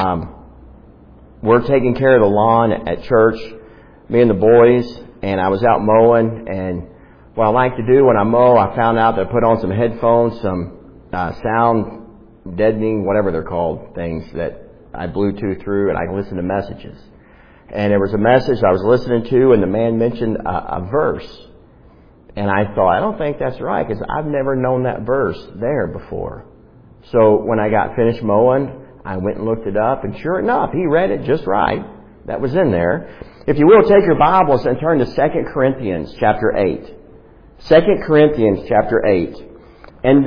we're taking care of the lawn at church, me and the boys, and I was out mowing, and what I like to do when I mow, I found out that I put on some headphones, some sound deadening, whatever they're called, things that I Bluetooth through, and I can listen to messages. And there was a message I was listening to, and the man mentioned a verse. And I thought, I don't think that's right, because I've never known that verse there before. So when I got finished mowing, I went and looked it up, and sure enough, he read it just right. That was in there. If you will, take your Bibles and turn to 2 Corinthians chapter 8. 2 Corinthians chapter 8. And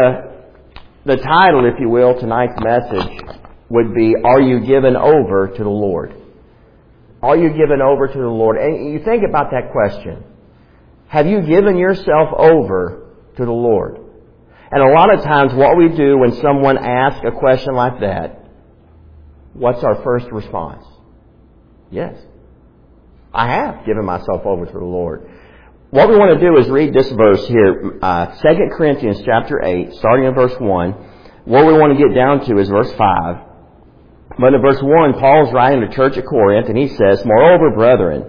the title, if you will, tonight's message would be, Are You Given Over to the Lord? Are you given over to the Lord? And you think about that question. Have you given yourself over to the Lord? And a lot of times what we do when someone asks a question like that, what's our first response? Yes. I have given myself over to the Lord. What we want to do is read this verse here, 2 Corinthians chapter 8, starting in verse 1. What we want to get down to is verse 5. But in verse 1, Paul's writing to the church at Corinth, and he says, Moreover, brethren,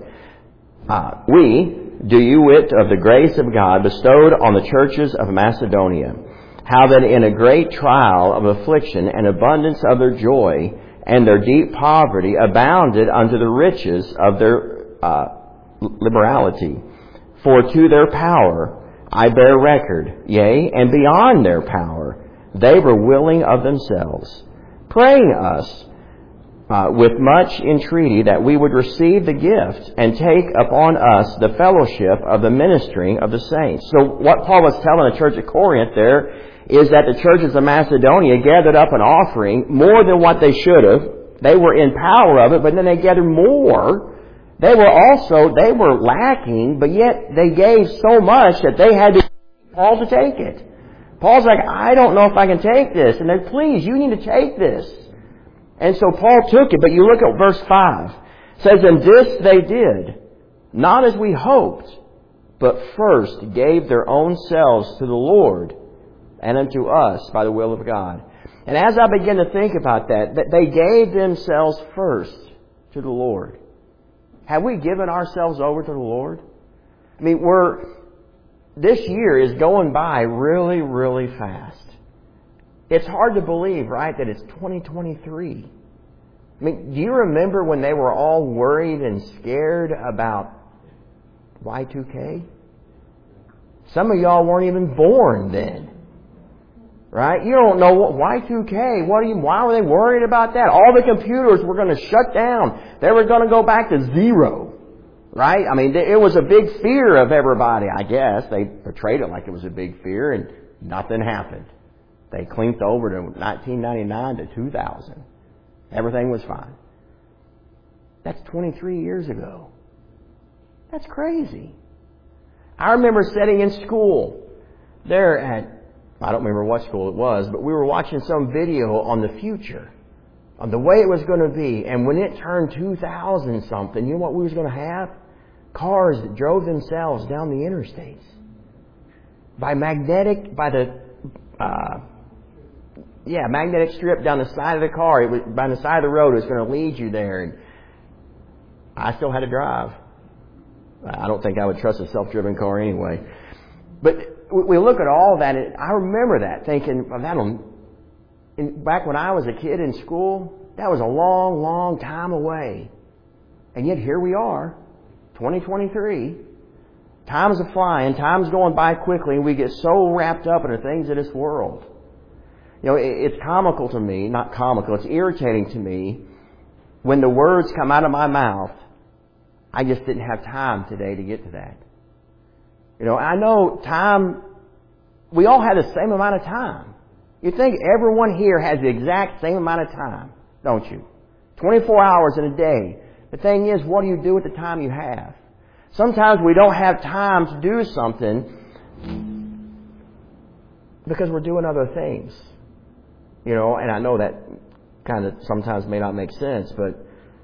we do you wit of the grace of God bestowed on the churches of Macedonia, how that in a great trial of affliction and abundance of their joy and their deep poverty abounded unto the riches of their liberality. For to their power I bear record, yea, and beyond their power they were willing of themselves, praying us with much entreaty that we would receive the gift and take upon us the fellowship of the ministering of the saints. So what Paul was telling the church at Corinth there is that the churches of Macedonia gathered up an offering more than what they should have. They were in power of it, but then they gathered more. They were lacking, but yet they gave so much that they had to Paul to take it. Paul's like, I don't know if I can take this. And they're, please, you need to take this. And so Paul took it, but you look at verse 5. It says, And this they did, not as we hoped, but first gave their own selves to the Lord and unto us by the will of God. And as I begin to think about that they gave themselves first to the Lord. Have we given ourselves over to the Lord? I mean, this year is going by really, really fast. It's hard to believe, right, that it's 2023. I mean, do you remember when they were all worried and scared about Y2K? Some of y'all weren't even born then. Right? You don't know what Y2K. Why were they worried about that? All the computers were going to shut down. They were going to go back to zero. Right? I mean, it was a big fear of everybody, I guess. They portrayed it like it was a big fear, and nothing happened. They clinked over to 1999 to 2000. Everything was fine. That's 23 years ago. That's crazy. I remember sitting in school there at, I don't remember what school it was, but we were watching some video on the future, on the way it was going to be. And when it turned 2000 something, you know what we was going to have? Cars that drove themselves down the interstates. Magnetic strip down the side of the car. It was by the side of the road. It was going to lead you there. And I still had to drive. I don't think I would trust a self-driven car anyway. But we look at all that, and I remember that, thinking, back when I was a kid in school, that was a long, long time away. And yet here we are, 2023. Time's a-flying, time's going by quickly, and we get so wrapped up in the things of this world. You know, it's comical to me, not comical, it's irritating to me when the words come out of my mouth. I just didn't have time today to get to that. You know, I know time, we all have the same amount of time. You think everyone here has the exact same amount of time, don't you? 24 hours in a day. The thing is, what do you do with the time you have? Sometimes we don't have time to do something because we're doing other things. You know, and I know that kind of sometimes may not make sense, but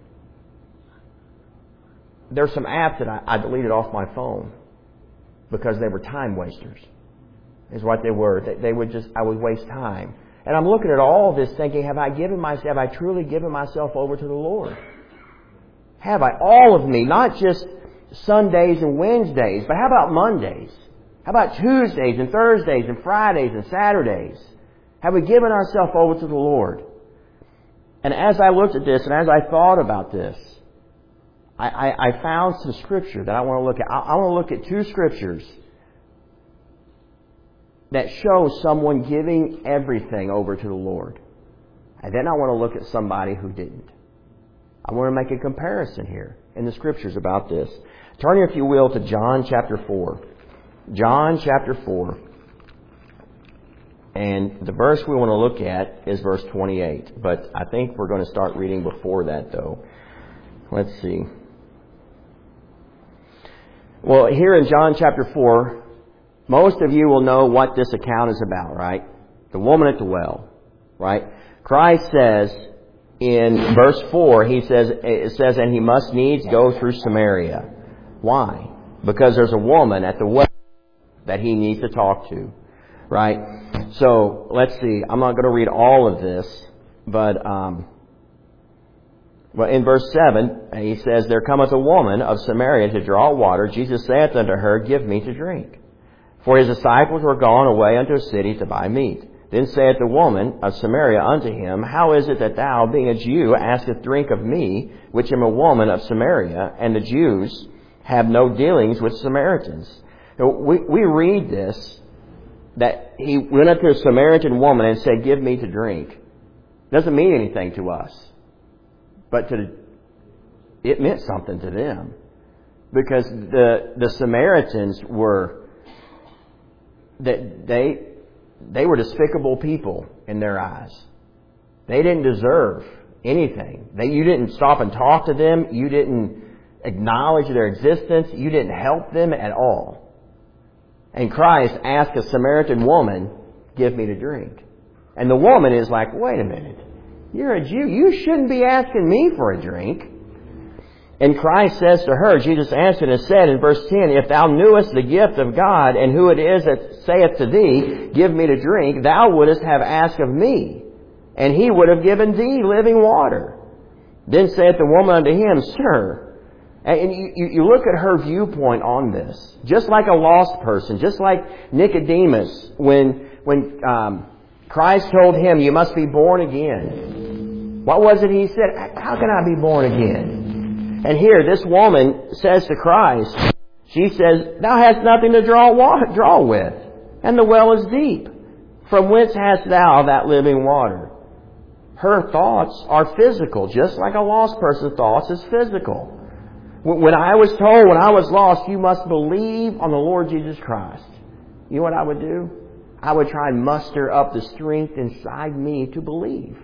there's some apps that I deleted off my phone because they were time wasters, is what they were. I would waste time. And I'm looking at all of this thinking, have I truly given myself over to the Lord? Have I? All of me, not just Sundays and Wednesdays, but how about Mondays? How about Tuesdays and Thursdays and Fridays and Saturdays? Have we given ourselves over to the Lord? And as I looked at this and as I thought about this, I found some scripture that I want to look at. I want to look at two scriptures that show someone giving everything over to the Lord. And then I want to look at somebody who didn't. I want to make a comparison here in the scriptures about this. Turn, if you will, to John chapter 4. John chapter 4. And the verse we want to look at is verse 28. But I think we're going to start reading before that, though. Let's see. Well, here in John chapter 4, most of you will know what this account is about, right? The woman at the well, right? Christ says in verse 4, it says, and he must needs go through Samaria. Why? Because there's a woman at the well that he needs to talk to, right? So, let's see. I'm not going to read all of this, but in verse 7, he says, there cometh a woman of Samaria to draw water. Jesus saith unto her, give me to drink. For his disciples were gone away unto a city to buy meat. Then saith the woman of Samaria unto him, how is it that thou, being a Jew, askest drink of me, which am a woman of Samaria, and the Jews have no dealings with Samaritans? We read this, that he went up to a Samaritan woman and said, give me to drink. Doesn't mean anything to us. But it meant something to them. Because the Samaritans were, they were despicable people in their eyes. They didn't deserve anything. You didn't stop and talk to them. You didn't acknowledge their existence. You didn't help them at all. And Christ asked a Samaritan woman, give me to drink. And the woman is like, wait a minute. You're a Jew. You shouldn't be asking me for a drink. And Christ says to her, Jesus answered and said in verse 10, if thou knewest the gift of God, and who it is that saith to thee, give me to drink, thou wouldest have asked of me, and he would have given thee living water. Then saith the woman unto him, Sir. And you look at her viewpoint on this. Just like a lost person, just like Nicodemus, when Christ told him, you must be born again. What was it he said? How can I be born again? And here, this woman says to Christ, she says, thou hast nothing to draw with, and the well is deep. From whence hast thou that living water? Her thoughts are physical, just like a lost person's thoughts is physical. When I was told, when I was lost, you must believe on the Lord Jesus Christ. You know what I would do? I would try and muster up the strength inside me to believe.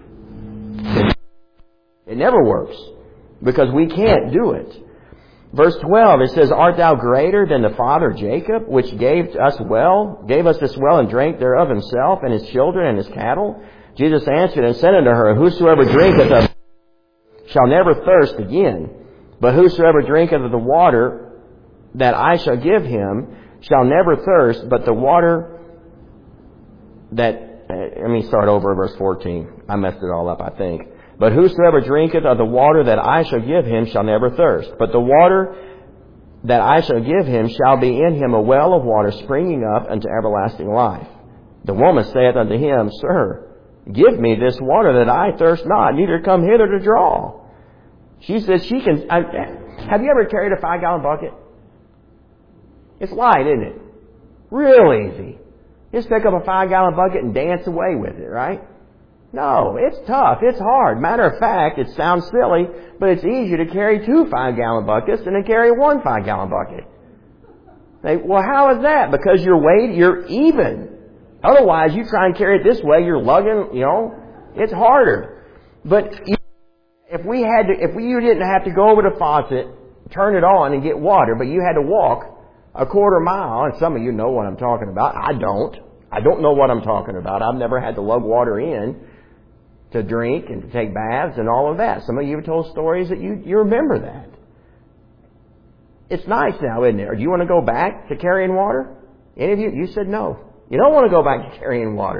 It never works. Because we can't do it. Verse 12, it says, art thou greater than the father Jacob, which gave us this well, and drank thereof himself, and his children, and his cattle? Jesus answered and said unto her, whosoever drinketh of shall never thirst again. But whosoever drinketh of the water that I shall give him shall never thirst, but the water that... let me start over at verse 14. I messed it all up, I think. But whosoever drinketh of the water that I shall give him shall never thirst. But the water that I shall give him shall be in him a well of water springing up unto everlasting life. The woman saith unto him, Sir, give me this water that I thirst not, neither come hither to draw. She says she can... have you ever carried a 5-gallon bucket? It's light, isn't it? Real easy. Just pick up a 5-gallon bucket and dance away with it, right? No, it's tough. It's hard. Matter of fact, it sounds silly, but it's easier to carry 2 5-gallon buckets than to carry 1 5-gallon bucket. Well, how is that? Because you're even. Otherwise, you try and carry it this way, you're lugging, it's harder. But if you didn't have to go over the faucet, turn it on and get water, but you had to walk a quarter mile, and some of you know what I'm talking about. I don't know what I'm talking about. I've never had to lug water in to drink and to take baths and all of that. Some of you have told stories that you remember that. It's nice now, isn't it? Or do you want to go back to carrying water? Any of you? You said no. You don't want to go back to carrying water.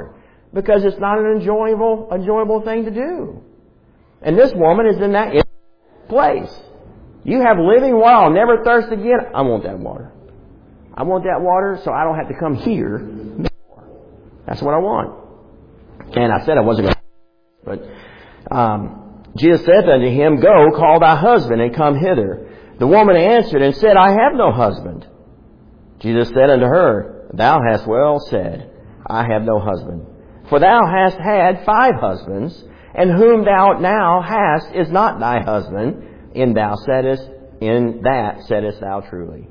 because it's not an enjoyable thing to do. And this woman is in that place. You have living water. I'll never thirst again. I want that water. I want that water so I don't have to come here. That's what I want. And I said I wasn't going to. But Jesus said unto him, Go, call thy husband, and come hither. The woman answered and said, I have no husband. Jesus said unto her, Thou hast well said, I have no husband. For thou hast had 5 husbands, and whom thou now hast is not thy husband. In that saidest thou truly.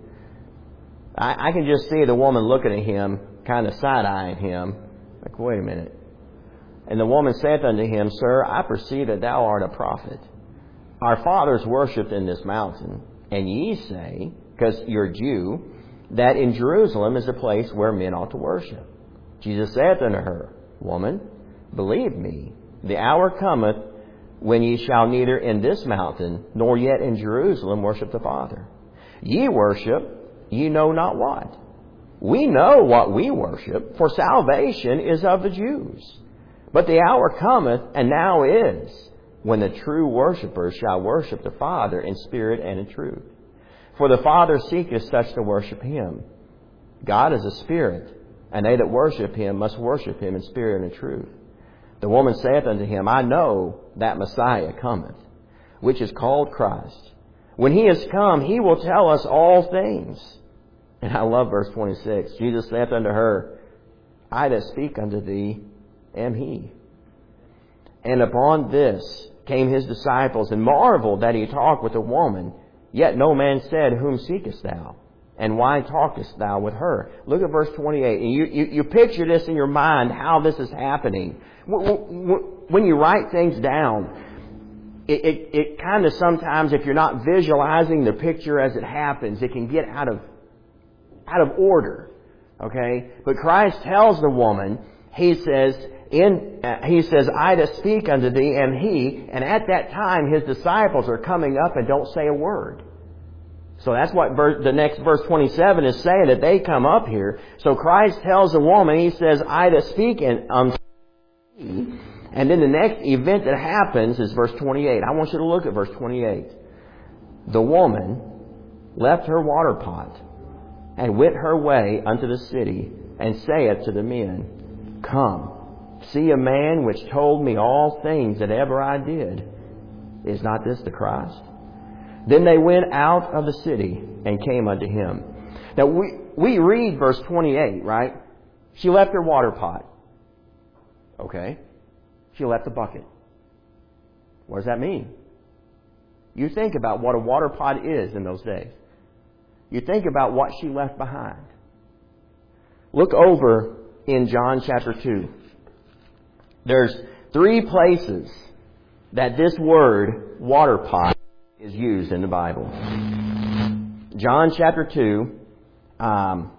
I can just see the woman looking at him, kind of side-eyeing him. Like, wait a minute. And the woman saith unto him, Sir, I perceive that thou art a prophet. Our fathers worshipped in this mountain, and ye say, because you're a Jew, that in Jerusalem is a place where men ought to worship. Jesus saith unto her, Woman, believe me, the hour cometh when ye shall neither in this mountain nor yet in Jerusalem worship the Father. Ye worship, ye know not what. We know what we worship, for salvation is of the Jews. But the hour cometh, and now is, when the true worshippers shall worship the Father in spirit and in truth. For the Father seeketh such to worship Him. God is a spirit, and they that worship Him must worship Him in spirit and in truth. The woman saith unto him, I know that Messiah cometh, which is called Christ. When He is come, He will tell us all things. And I love verse 26. Jesus saith unto her, I that speak unto thee am He. And upon this came His disciples, and marveled that He talked with a woman. Yet no man said, Whom seekest thou? And why talkest thou with her? Look at verse 28. And you picture this in your mind, how this is happening. When you write things down, it kind of sometimes, if you're not visualizing the picture as it happens, it can get out of order. Okay? But Christ tells the woman, He says, I that speak unto thee am He. And at that time, His disciples are coming up and don't say a word. So that's what the next verse 27 is saying, that they come up here. So Christ tells the woman, He says, I that speak unto thee. And then the next event that happens is verse 28. I want you to look at verse 28. The woman left her water pot and went her way unto the city, and saith to the men, Come, see a man which told me all things that ever I did. Is not this the Christ? Then they went out of the city and came unto Him. Now we read verse 28, right? She left her water pot. Okay. She left the bucket. What does that mean? You think about what a water pot is in those days. You think about what she left behind. Look over in John chapter 2. There's 3 places that this word water pot is used in the Bible. John chapter 2, and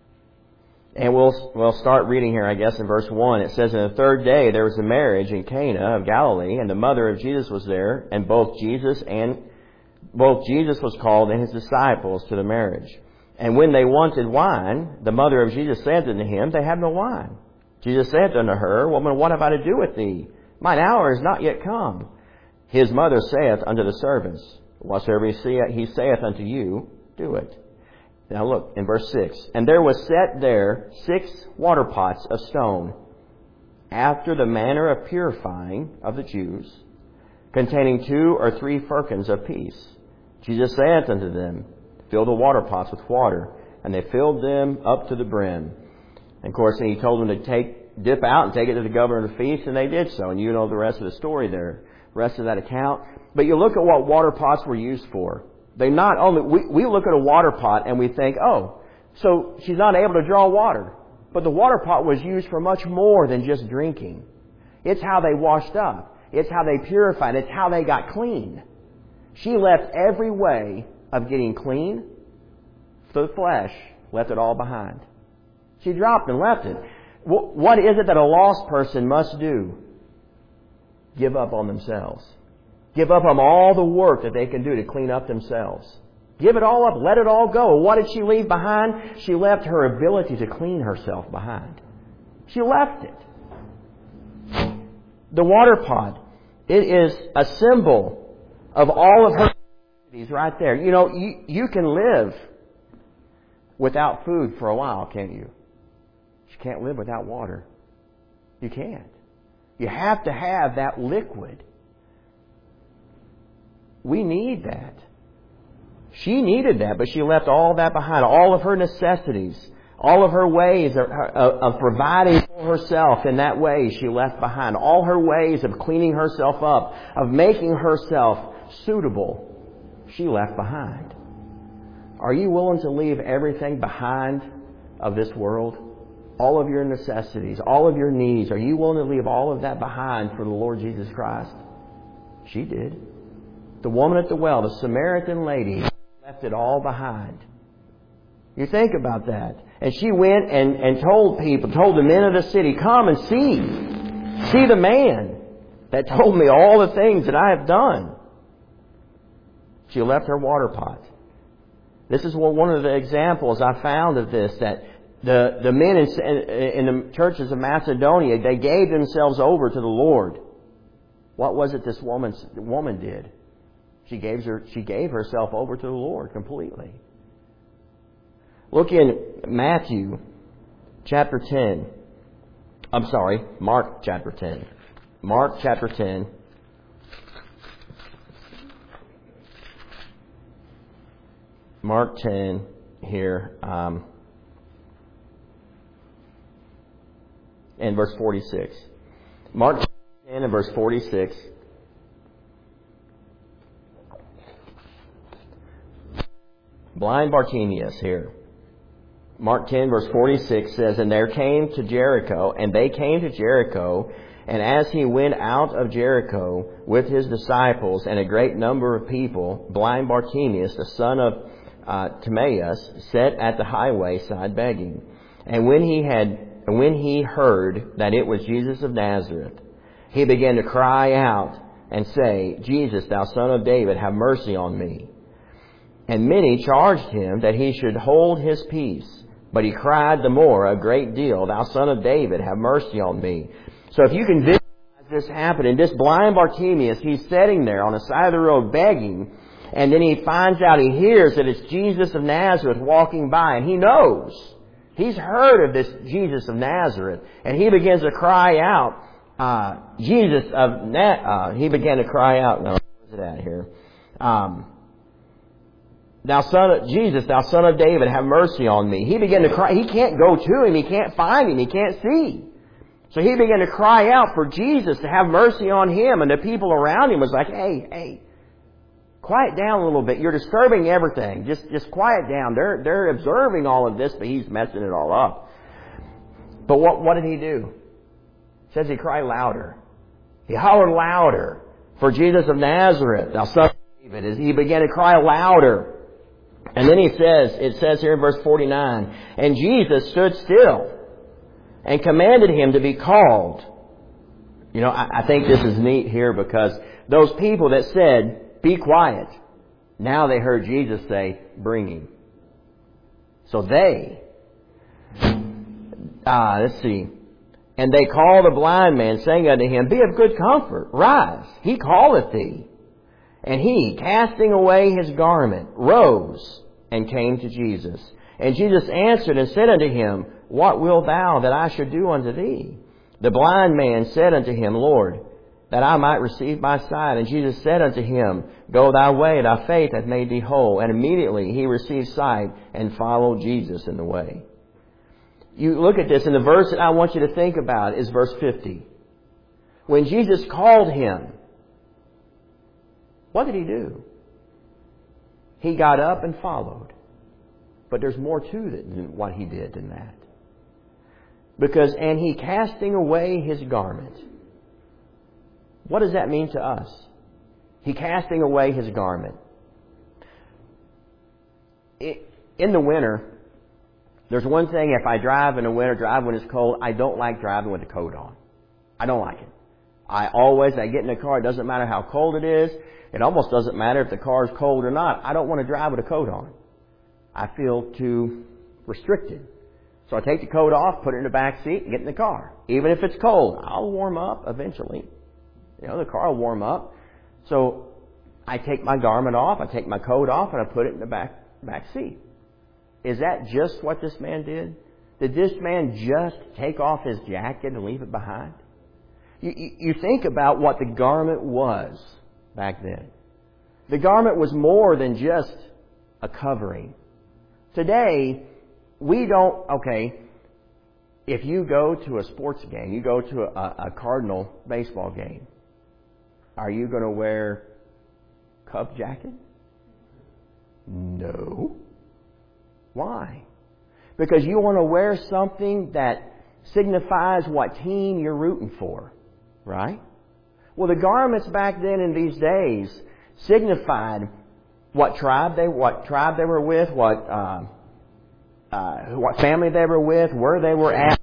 we'll start reading here, I guess, in verse 1. It says, In the 3rd day there was a marriage in Cana of Galilee, and the mother of Jesus was there, and both Jesus was called and His disciples to the marriage. And when they wanted wine, the mother of Jesus said unto Him, They have no wine. Jesus said unto her, Woman, what have I to do with thee? Mine hour is not yet come. His mother saith unto the servants, Whatsoever He saith unto you, do it. Now look, in verse 6. And there was set there 6 water pots of stone, after the manner of purifying of the Jews, containing 2 or 3 firkins of piece. Jesus saith unto them, Fill the water pots with water. And they filled them up to the brim. And of course, He told them to dip out and take it to the governor of the feast, and they did so. And you know the rest of the story there, rest of that account. But you look at what water pots were used for. They not only, we look at a water pot and we think, oh, so she's not able to draw water. But the water pot was used for much more than just drinking. It's how they washed up. It's how they purified. It's how they got clean. She left every way of getting clean for the flesh, left it all behind. She dropped and left it. What is it that a lost person must do? Give up on themselves. Give up on all the work that they can do to clean up themselves. Give it all up. Let it all go. What did she leave behind? She left her ability to clean herself behind. She left it. The water pot. It is a symbol of all of her necessities right there. You know, you can live without food for a while, can't you? You can't live without water. You can't. You have to have that liquid. We need that. She needed that, but she left all that behind. All of her necessities, all of her ways of providing for herself in that way she left behind. All her ways of cleaning herself up, of making herself suitable, she left behind. Are you willing to leave everything behind of this world? All of your necessities, all of your needs. Are you willing to leave all of that behind for the Lord Jesus Christ? She did. The woman at the well, the Samaritan lady, left it all behind. You think about that. And she went and told the men of the city, come and see. See the man that told me all the things that I have done. She left her water pot. This is one of the examples I found of this, that the men in the churches of Macedonia, they gave themselves over to the Lord. What was it this woman did? She gave herself over to the Lord completely. Look in Matthew chapter 10. I'm sorry, Mark chapter 10. Mark chapter 10. Mark 10 here, and verse 46. Mark 10 and verse 46. Blind Bartimaeus here. Mark 10 verse 46 says, and they came to Jericho, and as he went out of Jericho with his disciples and a great number of people, blind Bartimaeus, the son of Timaeus, sat at the highway side begging. And when he heard that it was Jesus of Nazareth, he began to cry out and say, Jesus, thou son of David, have mercy on me. And many charged him that he should hold his peace. But he cried the more a great deal, thou son of David, have mercy on me. So if you can visualize this happening, this blind Bartimaeus, he's sitting there on the side of the road begging, and then he hears that it's Jesus of Nazareth walking by, and he knows. He's heard of this Jesus of Nazareth, and he begins to cry out, he began to cry out, no, where's it at here? Thou son of David, have mercy on me. He began to cry. He can't go to him. He can't find him. He can't see. So he began to cry out for Jesus to have mercy on him. And the people around him was like, hey, quiet down a little bit. You're disturbing everything. Just quiet down. They're observing all of this, but he's messing it all up. But what did he do? It says he cried louder. He hollered louder for Jesus of Nazareth, thou son of David. As he began to cry louder. And then it says here in verse 49, and Jesus stood still and commanded him to be called. You know, I think this is neat here because those people that said, be quiet, now they heard Jesus say, bring him. So let's see. And they called the blind man, saying unto him, be of good comfort, rise, he calleth thee. And he, casting away his garment, rose and came to Jesus. And Jesus answered and said unto him, what wilt thou that I should do unto thee? The blind man said unto him, Lord, that I might receive my sight. And Jesus said unto him, go thy way, thy faith hath made thee whole. And immediately he received sight and followed Jesus in the way. You look at this, and the verse that I want you to think about is verse 50. When Jesus called him, what did he do? He got up and followed. But there's more to it than what he did than that. Because, and he casting away his garment. What does that mean to us? He casting away his garment. In the winter, there's one thing, if I drive in the winter, drive when it's cold, I don't like driving with the coat on. I don't like it. I get in the car, it doesn't matter how cold it is. It almost doesn't matter if the car is cold or not. I don't want to drive with a coat on. I feel too restricted. So I take the coat off, put it in the back seat, and get in the car. Even if it's cold, I'll warm up eventually. The car will warm up. So I take my garment off, I take my coat off, and I put it in the back seat. Is that just what this man did? Did this man just take off his jacket and leave it behind? You think about what the garment was back then. The garment was more than just a covering. Today, we don't, if you go to a sports game, you go to a Cardinal baseball game, are you going to wear Cub jacket? No. Why? Because you want to wear something that signifies what team you're rooting for, right? Well, the garments back then in these days signified what tribe they were with, what family they were with, where they were at.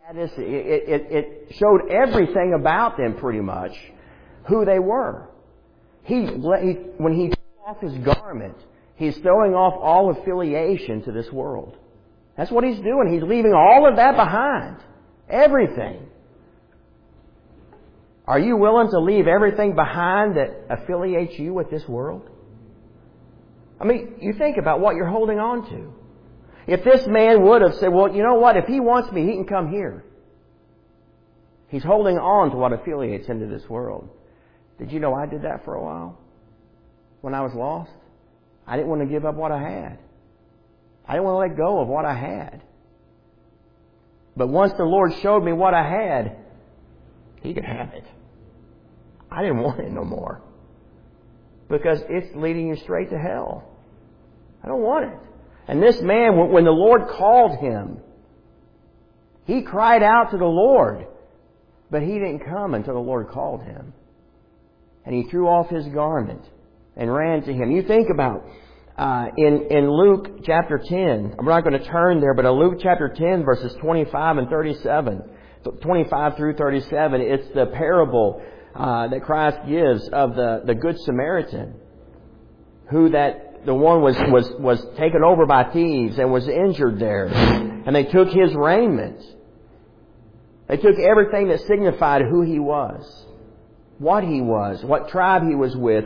It showed everything about them, pretty much, who they were. When he took off his garment, he's throwing off all affiliation to this world. That's what he's doing. He's leaving all of that behind. Everything. Are you willing to leave everything behind that affiliates you with this world? You think about what you're holding on to. If this man would have said, well, you know what? If he wants me, he can come here. He's holding on to what affiliates him to this world. Did you know I did that for a while? When I was lost? I didn't want to give up what I had. I didn't want to let go of what I had. But once the Lord showed me what I had, He could have it. I didn't want it no more. Because it's leading you straight to hell. I don't want it. And this man, when the Lord called him, he cried out to the Lord. But he didn't come until the Lord called him. And he threw off his garment and ran to Him. You think about in Luke chapter 10, I'm not going to turn there, but in Luke chapter 10, verses 25 and 37, 25 through 37, it's the parable that Christ gives of the Good Samaritan, who the one was taken over by thieves and was injured there. And they took his raiment. They took everything that signified who he was, what tribe he was with,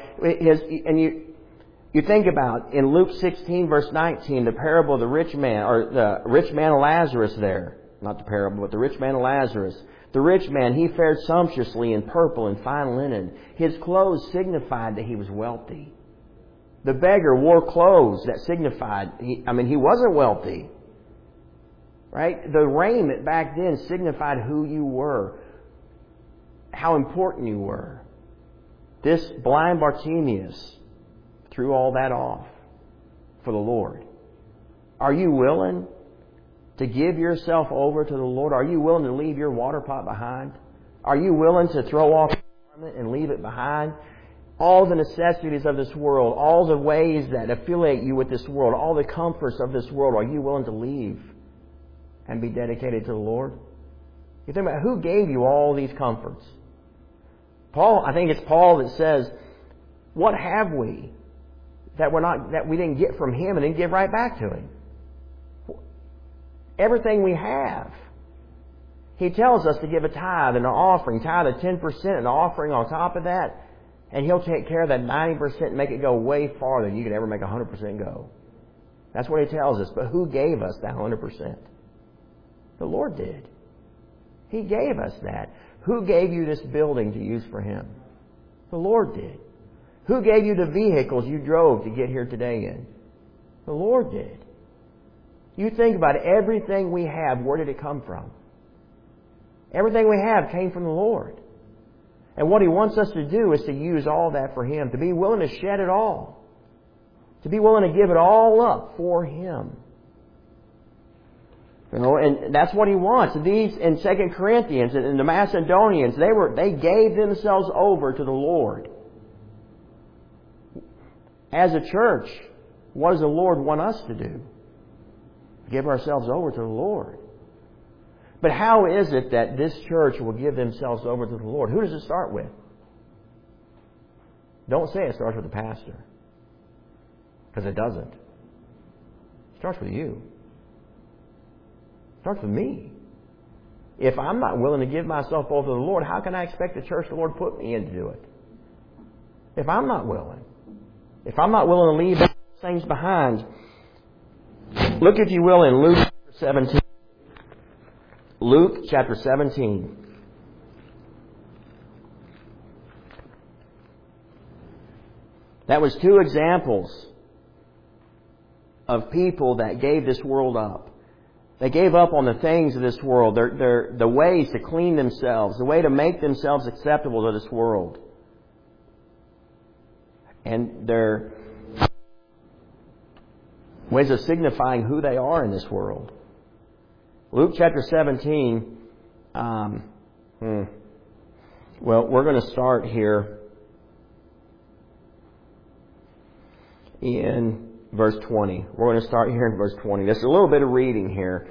you think about in Luke 16 verse 19, the parable of the rich man, or the rich man of Lazarus there. Not the parable, but the rich man of Lazarus. The rich man, he fared sumptuously in purple and fine linen. His clothes signified that he was wealthy. The beggar wore clothes that signified, he wasn't wealthy. Right? The raiment back then signified who you were, how important you were. This blind Bartimaeus threw all that off for the Lord. Are you willing to give yourself over to the Lord? Are you willing to leave your water pot behind? Are you willing to throw off your garment and leave it behind? All the necessities of this world, all the ways that affiliate you with this world, all the comforts of this world, are you willing to leave and be dedicated to the Lord? You think about who gave you all these comforts. I think it's Paul that says, what have we that we didn't get from Him and didn't give right back to Him? Everything we have. He tells us to give a tithe and an offering, tithe of 10% and an offering on top of that, and He'll take care of that 90% and make it go way farther than you could ever make 100% go. That's what He tells us. But who gave us that 100%? The Lord did. He gave us that. Who gave you this building to use for Him? The Lord did. Who gave you the vehicles you drove to get here today in? The Lord did. You think about it, everything we have, where did it come from? Everything we have came from the Lord. And what He wants us to do is to use all that for Him, to be willing to shed it all, to be willing to give it all up for Him. And that's what He wants. These in 2 Corinthians and the Macedonians, they gave themselves over to the Lord. As a church, what does the Lord want us to do? Give ourselves over to the Lord. But how is it that this church will give themselves over to the Lord? Who does it start with? Don't say it starts with the pastor. Because it doesn't. It starts with you. It starts with me. If I'm not willing to give myself over to the Lord, how can I expect the church the Lord put me in to do it? If I'm not willing. If I'm not willing to leave those things behind. Look, if you will, in Luke chapter 17. Luke chapter 17. That was two examples of people that gave this world up. They gave up on the things of this world, the ways to clean themselves, the way to make themselves acceptable to this world. And their ways of signifying who they are in this world. Luke chapter 17, well, we're going to start here in verse 20. We're going to start here in verse 20. There's a little bit of reading here.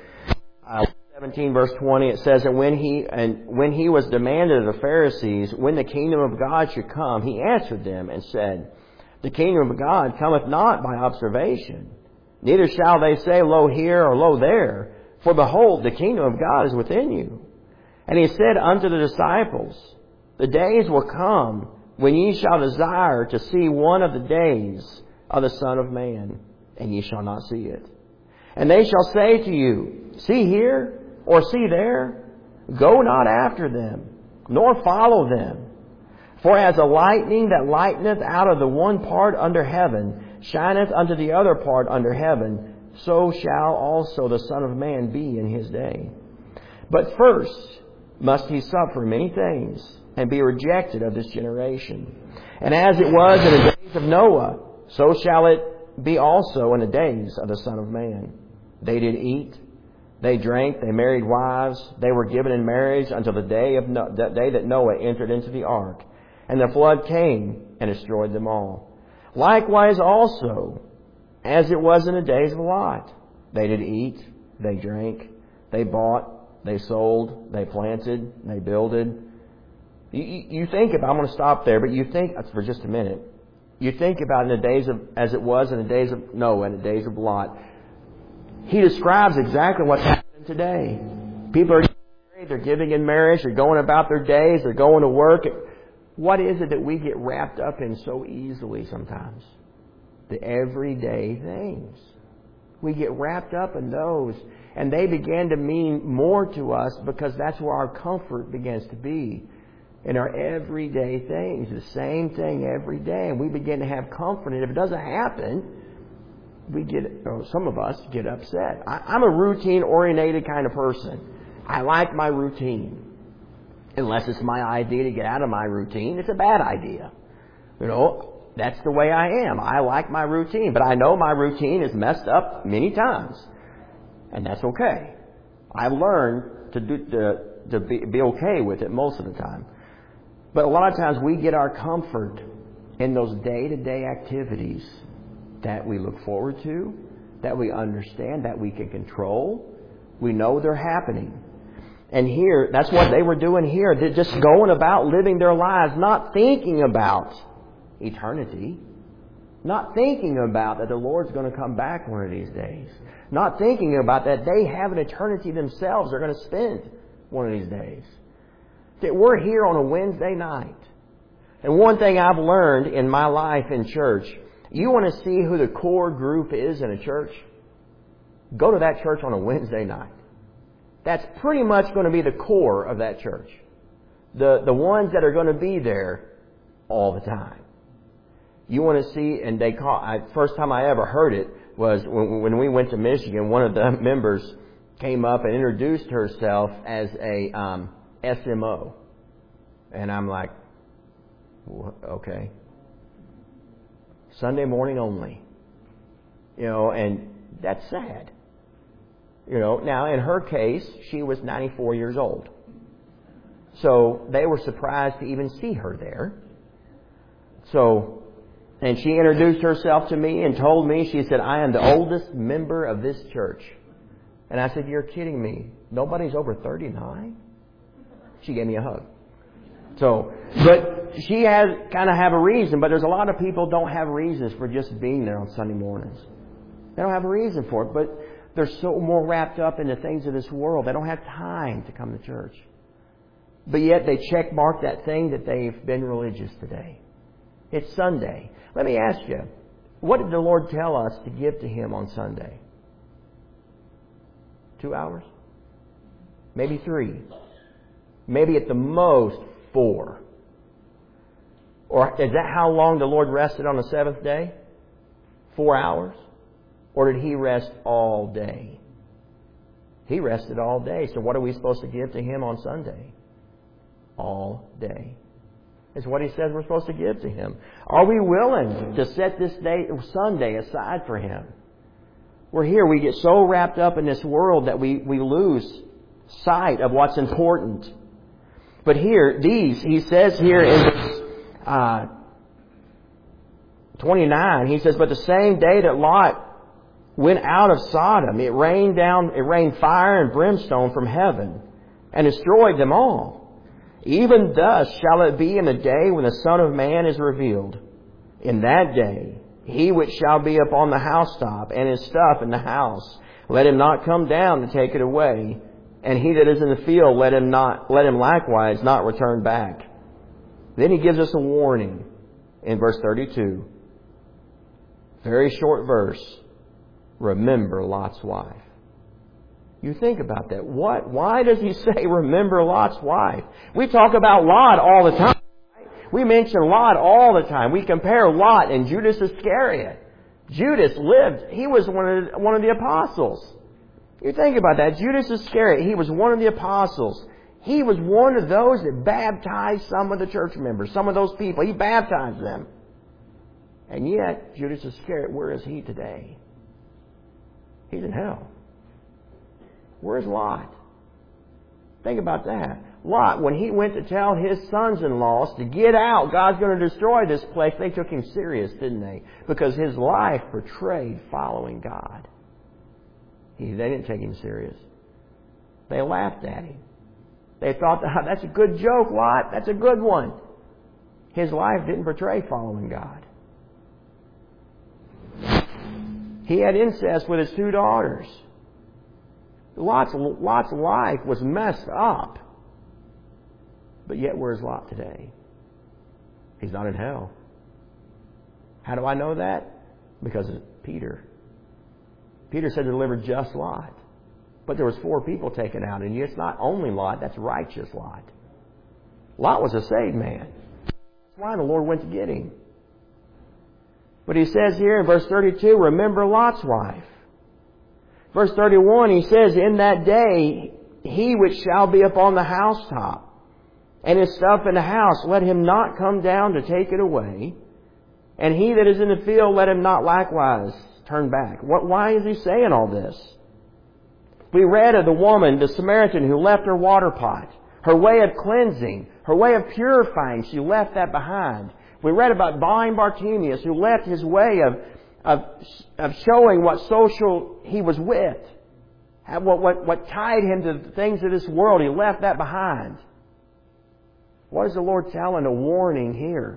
17 verse 20, it says, And when he was demanded of the Pharisees when the kingdom of God should come, he answered them and said, The kingdom of God cometh not by observation, neither shall they say, Lo here or lo there, for behold, the kingdom of God is within you. And he said unto the disciples, The days will come when ye shall desire to see one of the days of the Son of Man, and ye shall not see it. And they shall say to you, See here, or see there. Go not after them, nor follow them. For as a lightning that lighteneth out of the one part under heaven, shineth unto the other part under heaven, so shall also the Son of Man be in his day. But first must he suffer many things, and be rejected of this generation. And as it was in the days of Noah, so shall it be also in the days of the Son of Man. They did eat, they drank, they married wives, they were given in marriage until the day that Noah entered into the ark. And the flood came and destroyed them all. Likewise also, as it was in the days of Lot, they did eat, they drank, they bought, they sold, they planted, they builded. You think about, I'm going to stop there, but you think, for just a minute, you think about in the days of, as it was in the days of Noah and the days of Lot. He describes exactly what's happening today. People are getting married, they're giving in marriage, they're going about their days, they're going to work. What is it that we get wrapped up in so easily sometimes? The everyday things. We get wrapped up in those, and they begin to mean more to us because that's where our comfort begins to be. In our everyday things, the same thing every day, and we begin to have comfort. And if it doesn't happen, some of us get upset. I'm a routine-oriented kind of person. I like my routine. Unless it's my idea to get out of my routine, it's a bad idea. That's the way I am. I like my routine, but I know my routine is messed up many times, and that's okay. I've learned to be okay with it most of the time. But a lot of times we get our comfort in those day-to-day activities that we look forward to, that we understand, that we can control. We know they're happening. And here, that's what they were doing here. They're just going about living their lives, not thinking about eternity, not thinking about that the Lord's going to come back one of these days, not thinking about that they have an eternity themselves they're going to spend one of these days. That we're here on a Wednesday night. And one thing I've learned in my life in church, you want to see who the core group is in a church? Go to that church on a Wednesday night. That's pretty much going to be the core of that church. The ones that are going to be there all the time. You want to see, and first time I ever heard it was when we went to Michigan, one of the members came up and introduced herself as a SMO. And I'm like, okay. Sunday morning only. And that's sad. Now in her case, she was 94 years old. So they were surprised to even see her there. And she introduced herself to me and told me, she said, I am the oldest member of this church. And I said, you're kidding me. Nobody's over 39? She gave me a hug. But she has kind of have a reason, but there's a lot of people don't have reasons for just being there on Sunday mornings. They don't have a reason for it. They're so more wrapped up in the things of this world. They don't have time to come to church. But yet they check mark that thing that they've been religious today. It's Sunday. Let me ask you, what did the Lord tell us to give to Him on Sunday? 2 hours? Maybe 3. Maybe at the most 4. Or is that how long the Lord rested on the seventh day? 4 hours? Or did He rest all day? He rested all day. So what are we supposed to give to Him on Sunday? All day. It's what He says we're supposed to give to Him. Are we willing to set this day, Sunday, aside for Him? We're here. We get so wrapped up in this world that we lose sight of what's important. But here, He says here in 29, He says, but the same day that Lot went out of Sodom, it rained fire and brimstone from heaven and destroyed them all. Even thus shall it be in the day when the Son of Man is revealed. In that day, he which shall be upon the housetop and his stuff in the house, let him not come down to take it away. And he that is in the field, let him likewise not return back. Then He gives us a warning in verse 32. Very short verse. Remember Lot's wife. You think about that. Why does He say remember Lot's wife? We talk about Lot all the time. We mention Lot all the time. We compare Lot and Judas Iscariot. Judas lived. He was one of the apostles. You think about that. Judas Iscariot, he was one of the apostles. He was one of those that baptized some of the church members, some of those people. He baptized them. And yet, Judas Iscariot, where is he today? He's in hell. Where's Lot? Think about that. Lot, when he went to tell his sons-in-laws to get out, God's going to destroy this place, they took him serious, didn't they? Because his life portrayed following God. They didn't take him serious. They laughed at him. They thought, that's a good joke, Lot. That's a good one. His life didn't portray following God. He had incest with his 2 daughters. Lot's life was messed up. But yet, where's Lot today? He's not in hell. How do I know that? Because of Peter. Peter said to deliver just Lot. But there was 4 people taken out. And it's not only Lot, that's righteous Lot. Lot was a saved man. That's why the Lord went to get him. But He says here in verse 32, remember Lot's wife. Verse 31, He says, in that day, he which shall be upon the housetop, and his stuff in the house, let him not come down to take it away. And he that is in the field, let him not likewise turn back. Why is He saying all this? We read of the woman, the Samaritan, who left her water pot. Her way of cleansing, her way of purifying, she left that behind. We read about blind Bartimaeus, who left his way of showing what social he was with. What tied him to the things of this world. He left that behind. What is the Lord telling? A warning here.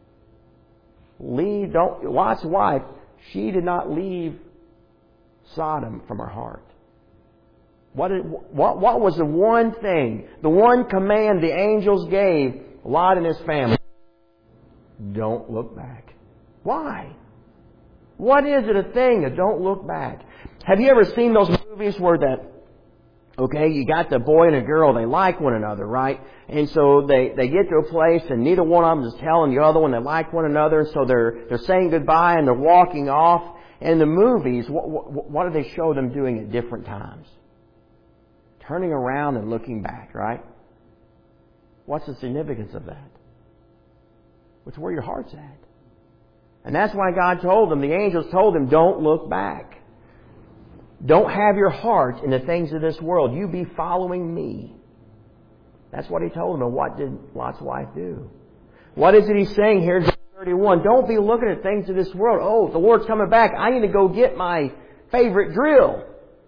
Lot's wife, she did not leave Sodom from her heart. What was the one thing, the one command the angels gave Lot and his family? Don't look back. Why? What is it, a thing that don't look back? Have you ever seen those movies where you got the boy and a girl, they like one another, right? And so they get to a place and neither one of them is telling the other one they like one another, and so they're saying goodbye and they're walking off. And the movies, what do they show them doing at different times? Turning around and looking back, right? What's the significance of that? It's where your heart's at. And that's why God told them, the angels told them, don't look back. Don't have your heart in the things of this world. You be following Me. That's what He told them. And what did Lot's wife do? What is it He's saying here in verse 31? Don't be looking at things of this world. Oh, the Lord's coming back. I need to go get my favorite drill.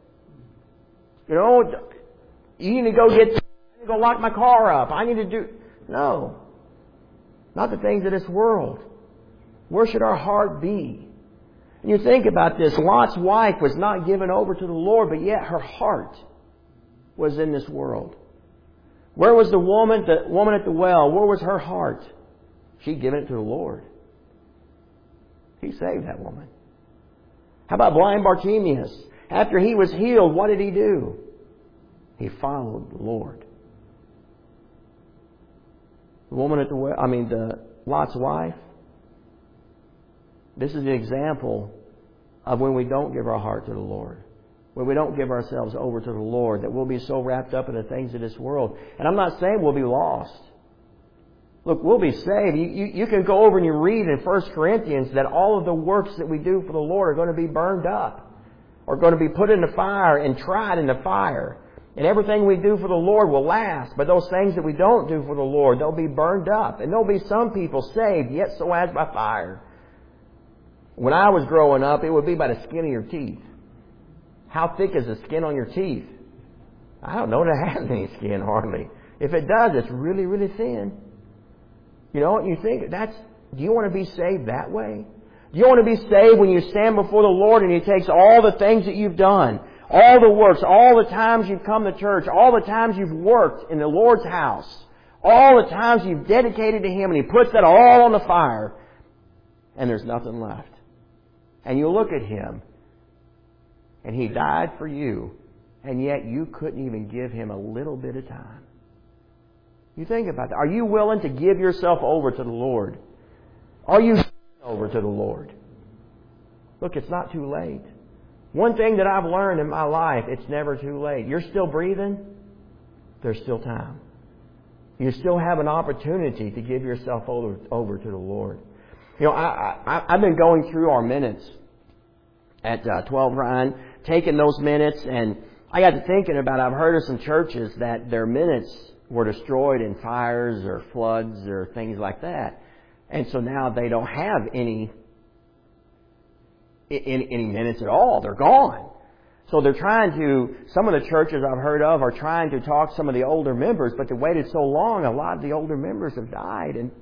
You need to go lock my car up. I need to do... No. Not the things of this world. Where should our heart be? And you think about this, Lot's wife was not given over to the Lord, but yet her heart was in this world. Where was the woman at the well? Where was her heart? She'd given it to the Lord. He saved that woman. How about blind Bartimaeus? After he was healed, what did he do? He followed the Lord. The woman at the well, the Lot's wife. This is an example of when we don't give our heart to the Lord. When we don't give ourselves over to the Lord, that we'll be so wrapped up in the things of this world. And I'm not saying we'll be lost. Look, we'll be saved. You can go over and you read in 1 Corinthians that all of the works that we do for the Lord are going to be burned up, or going to be put in the fire and tried in the fire. And everything we do for the Lord will last. But those things that we don't do for the Lord, they'll be burned up. And there'll be some people saved, yet so as by fire. When I was growing up, it would be by the skin of your teeth. How thick is the skin on your teeth? I don't know that it has any skin, hardly. If it does, it's really, really thin. You know, you think, do you want to be saved that way? Do you want to be saved when you stand before the Lord and He takes all the things that you've done, all the works, all the times you've come to church, all the times you've worked in the Lord's house, all the times you've dedicated to Him, and He puts that all on the fire, and there's nothing left. And you look at Him, and He died for you, and yet you couldn't even give Him a little bit of time. You think about that. Are you willing to give yourself over to the Lord? Are you over to the Lord? Look, it's not too late. One thing that I've learned in my life, it's never too late. You're still breathing, there's still time. You still have an opportunity to give yourself over to the Lord. You know, I've been going through our minutes at 12 Ryan, taking those minutes, and I got to thinking about, I've heard of some churches that their minutes were destroyed in fires or floods or things like that. And so now they don't have any minutes at all. They're gone. So they're trying to, some of the churches I've heard of are trying to talk some of the older members, but they waited so long, a lot of the older members have died, and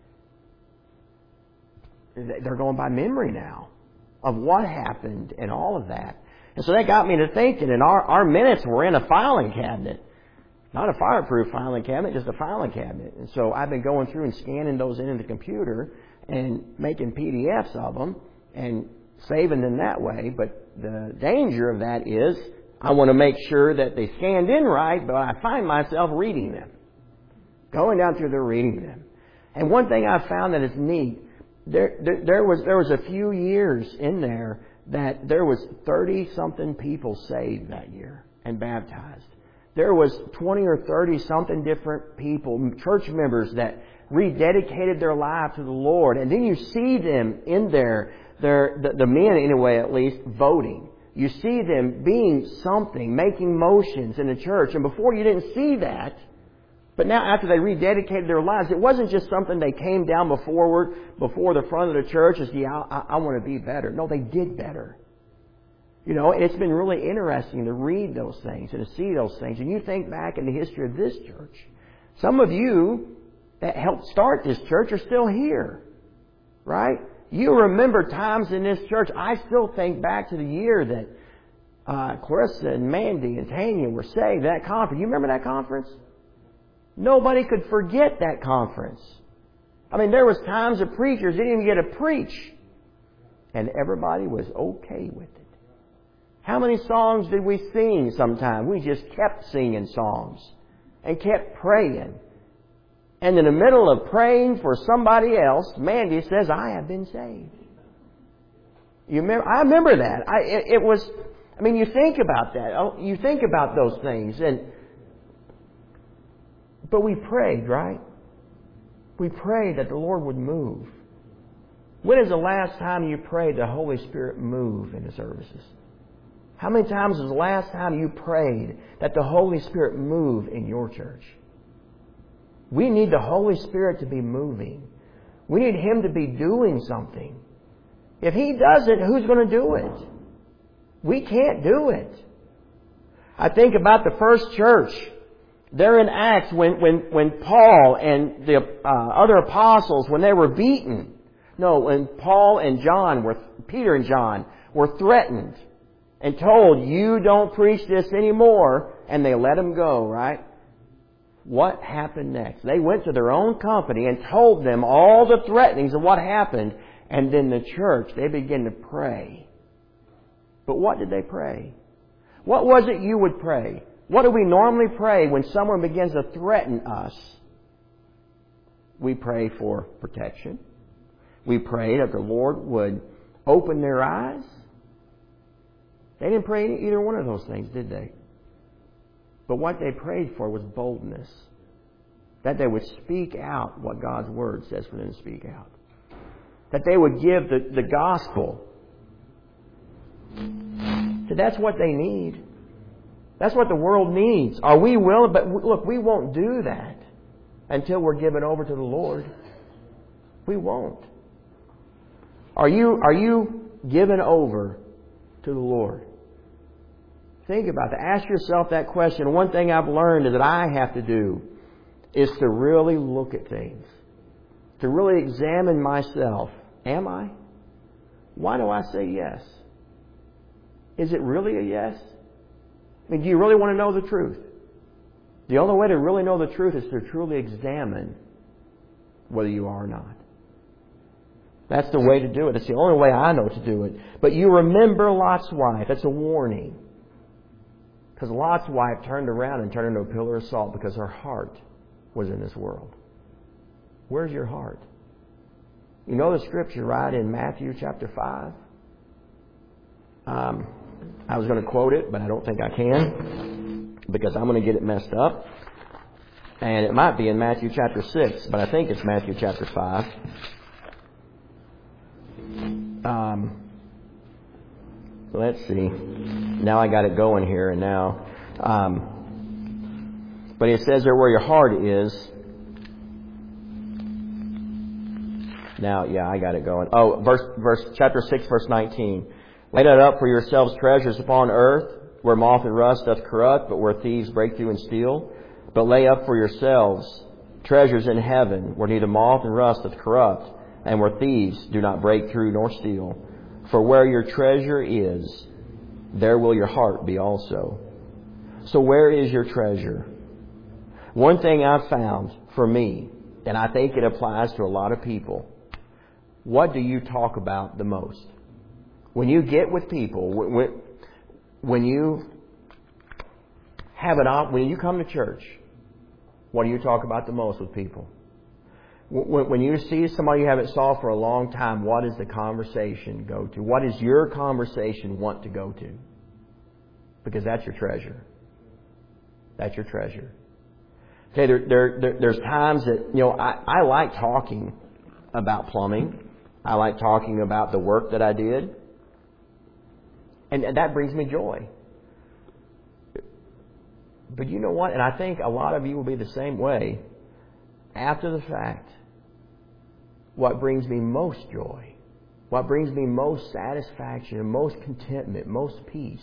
they're going by memory now of what happened and all of that. And so that got me to thinking, and our minutes were in a filing cabinet. Not a fireproof filing cabinet, just a filing cabinet. And so I've been going through and scanning those into the computer and making PDFs of them and saving them that way. But the danger of that is I want to make sure that they scanned in right, but I find myself reading them. Going down through there reading them. And one thing I found that is neat, there was a few years in there that there was 30-something people saved that year and baptized. There was 20 or 30-something different people, church members that rededicated their life to the Lord. And then you see them in there, the men anyway at least, voting. You see them being something, making motions in the church. And before you didn't see that. But now after they rededicated their lives, it wasn't just something they came down before the front of the church and said, yeah, I want to be better. No, they did better. You know, and it's been really interesting to read those things and to see those things. And you think back in the history of this church. Some of you that helped start this church are still here. Right? You remember times in this church. I still think back to the year that Clarissa and Mandy and Tanya were saved at that conference. You remember that conference? Nobody could forget that conference. I mean, there was times the preachers didn't even get to preach. And everybody was okay with it. How many songs did we sing sometime? We just kept singing songs and kept praying. And in the middle of praying for somebody else, Mandy says, I have been saved. You remember? I remember that. It was, I mean, you think about that. You think about those things. But we prayed, right? We prayed that the Lord would move. When is the last time you prayed the Holy Spirit move in the services? How many times was the last time you prayed that the Holy Spirit move in your church? We need the Holy Spirit to be moving. We need Him to be doing something. If He does it, who's going to do it? We can't do it. I think about the first church. There in Acts when Paul and the other apostles, when they were beaten, No, when Peter and John were threatened and told, you don't preach this anymore, and they let them go, right? What happened next? They went to their own company and told them all the threatenings of what happened, and then the church, they began to pray. But what did they pray? What was it you would pray? What do we normally pray when someone begins to threaten us? We pray for protection. We pray that the Lord would open their eyes. They didn't pray either one of those things, did they? But what they prayed for was boldness. That they would speak out what God's Word says for them to speak out. That they would give the gospel. So that's what they need. That's what the world needs. Are we willing? But look, we won't do that until we're given over to the Lord. We won't. Are you given over to the Lord? Think about that. Ask yourself that question. One thing I've learned is that I have to do is to really look at things. To really examine myself. Am I? Why do I say yes? Is it really a yes? I mean, do you really want to know the truth? The only way to really know the truth is to truly examine whether you are or not. That's the way to do it. It's the only way I know to do it. But you remember Lot's wife. That's a warning. Because Lot's wife turned around and turned into a pillar of salt because her heart was in this world. Where's your heart? You know the scripture, right, in Matthew chapter 5? I was going to quote it, but I don't think I can because I'm going to get it messed up. And it might be in Matthew chapter 6, but I think it's Matthew chapter 5. Let's see. Now I got it going here, and now. But it says there where your heart is. Now, yeah, I got it going. Oh, chapter 6, verse 19. Lay not up for yourselves treasures upon earth, where moth and rust doth corrupt, but where thieves break through and steal. But lay up for yourselves treasures in heaven, where neither moth and rust doth corrupt, and where thieves do not break through nor steal. For where your treasure is, there will your heart be also. So where is your treasure? One thing I've found for me, and I think it applies to a lot of people, what do you talk about the most? When you get with people, when you come to church, what do you talk about the most with people? When you see somebody you haven't saw for a long time, what does the conversation go to? What does your conversation want to go to? Because that's your treasure. That's your treasure. Okay, there's times that, I like talking about plumbing. I like talking about the work that I did. And that brings me joy. But you know what? And I think a lot of you will be the same way. After the fact, what brings me most joy, what brings me most satisfaction, and most contentment, most peace,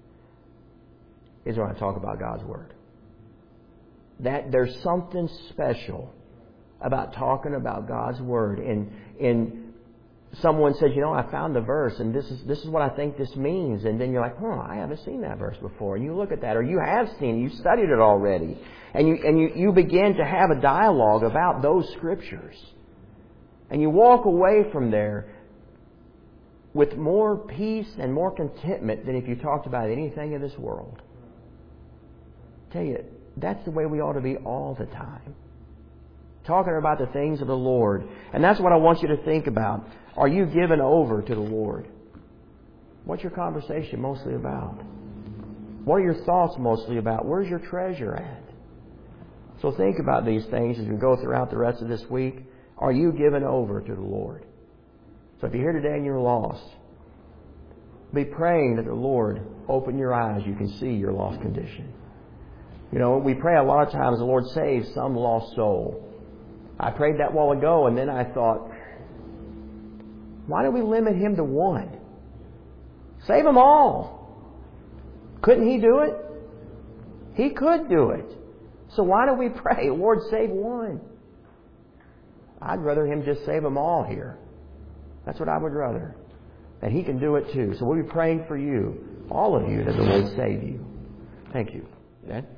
is when I talk about God's Word. That there's something special about talking about God's Word. And someone says, I found the verse, and this is what I think this means. And then you're like, I haven't seen that verse before. And you look at that, or you have seen it, you studied it already. And you begin to have a dialogue about those scriptures. And you walk away from there with more peace and more contentment than if you talked about anything in this world. I tell you, that's the way we ought to be all the time. Talking about the things of the Lord. And that's what I want you to think about. Are you given over to the Lord? What's your conversation mostly about? What are your thoughts mostly about? Where's your treasure at? So think about these things as we go throughout the rest of this week. Are you given over to the Lord? So if you're here today and you're lost, be praying that the Lord open your eyes. You can see your lost condition. We pray a lot of times the Lord saves some lost soul. I prayed that a while ago, and then I thought, why do we limit Him to one? Save them all. Couldn't He do it? He could do it. So why do we pray, Lord, save one? I'd rather Him just save them all here. That's what I would rather. And He can do it too. So we'll be praying for you, all of you, that the Lord save you. Thank you. Dad?